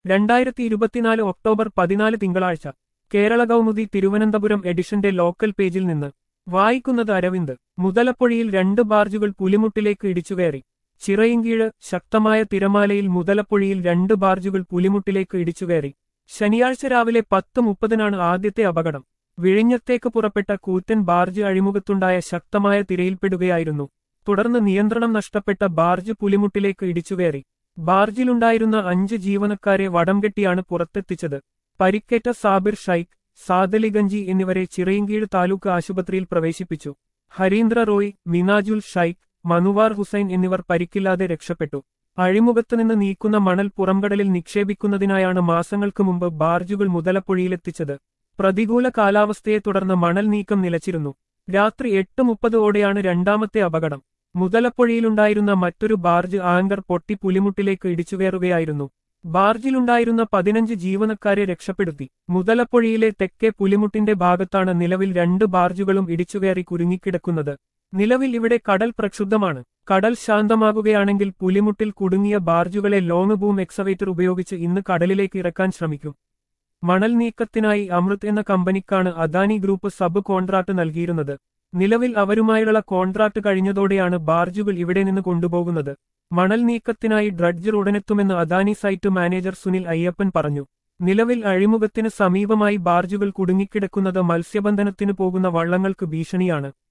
2024 October 14 തിങ്കളാഴ്ച കേരള കൗമുദി തിരുവനന്തപുരം എഡിഷന്റെ local പേജിൽ നിന്ന് വായിക്കുന്നത് അരവിന്ദ്. മുതലപ്പൊഴിയിൽ 2 ബാർജുകൾ പുലിമുട്ടിലേക്ക് ഇടിച്ചുകയറി. ചിറയിൻകീഴ് ശക്തമായ തിരമാലയിൽ മുതലപ്പൊഴിയിൽ 2 ബാർജുകൾ പുലിമുട്ടിലേക്ക് ഇടിച്ചുകയറി. ശനിയാഴ്ച രാവിലെ 10:30-നാണ് ആദ്യത്തെ അപകടം. വിഴിഞ്ഞത്തേക്ക് പുറപ്പെട്ട കൂറ്റൻ ബാർജ് അഴിമുഖത്തുണ്ടായ ശക്തമായ തിരയിൽപ്പെടുകയായിരുന്നു. തുടർന്ന് നിയന്ത്രണം നഷ്ടപ്പെട്ട ബാർജ് പുലിമുട്ടിലേക്ക് ഇടിച്ചുകയറി. ബാർജിലുണ്ടായിരുന്ന 5 ജീവനക്കാരെ വടംകെട്ടിയാണ് പുറത്തെത്തിച്ചത്. പരിക്കേറ്റ സാബിർ ഷൈഖ്, സാദലിഗഞ്ചി എന്നിവരെ ചിറയിൻകീഴ് താലൂക്ക് ആശുപത്രിയിൽ പ്രവേശിപ്പിച്ചു. ഹരീന്ദ്ര റോയ്, മിനാജുൽ ഷൈഖ്, മനുവാർ ഹുസൈൻ എന്നിവർ പരിക്കില്ലാതെ രക്ഷപ്പെട്ടു. അഴിമുഖത്തുനിന്ന് നീക്കുന്ന മണൽ പുറംകടലിൽ നിക്ഷേപിക്കുന്നതിനായാണ് മാസങ്ങൾക്ക് മുമ്പ് ബാർജുകൾ മുതലപ്പൊഴിയിലെത്തിച്ചത്. പ്രതികൂല കാലാവസ്ഥയെ തുടർന്ന് മണൽ നീക്കം നിലച്ചിരുന്നു. രാത്രി 8:30-ഓടെയാണ് രണ്ടാമത്തെ അപകടം. മുതലപ്പൊഴിയിലുണ്ടായിരുന്ന മറ്റൊരു ബാർജ് ആങ്കർ പൊട്ടി പുലിമുട്ടിലേക്ക് ഇടിച്ചുകയറുകയായിരുന്നു. ബാർജിലുണ്ടായിരുന്ന 15 ജീവനക്കാരെ രക്ഷപ്പെടുത്തി. മുതലപ്പൊഴിയിലെ തെക്കേ പുലിമുട്ടിന്റെ ഭാഗത്താണ് നിലവിൽ 2 ബാർജുകളും ഇടിച്ചുകയറി കുരുങ്ങിക്കിടക്കുന്നത്. നിലവിൽ ഇവിടെ കടൽ പ്രക്ഷുബ്ധമാണ്. കടൽ ശാന്തമാകുകയാണെങ്കിൽ പുലിമുട്ടിൽ കുടുങ്ങിയ ബാർജുകളെ ലോങ് ബൂം എക്സവേറ്റർ ഉപയോഗിച്ച് ഇന്ന് കടലിലേക്ക് ഇറക്കാൻ ശ്രമിക്കും. മണൽ നീക്കത്തിനായി അമൃത് എന്ന കമ്പനിക്കാണ് അദാനി ഗ്രൂപ്പ് സബ് കോൺട്രാക്ട് നൽകിയിരുന്നത്. നിലവിൽ അവരുമായുള്ള കോൺട്രാക്ട് കഴിഞ്ഞതോടെയാണ് ബാർജുകൾ ഇവിടെ നിന്ന് കൊണ്ടുപോകുന്നത്. മണൽ നീക്കത്തിനായി ഡ്രഡ്ജർ ഉടനെത്തുമെന്ന് അദാനി സൈറ്റ് മാനേജർ സുനിൽ അയ്യപ്പൻ പറഞ്ഞു. നിലവിൽ അഴിമുഖത്തിന് സമീപമായി ബാർജുകൾ കുടുങ്ങിക്കിടക്കുന്നത് മത്സ്യബന്ധനത്തിന് പോകുന്ന വള്ളങ്ങൾക്ക് ഭീഷണിയാണ്.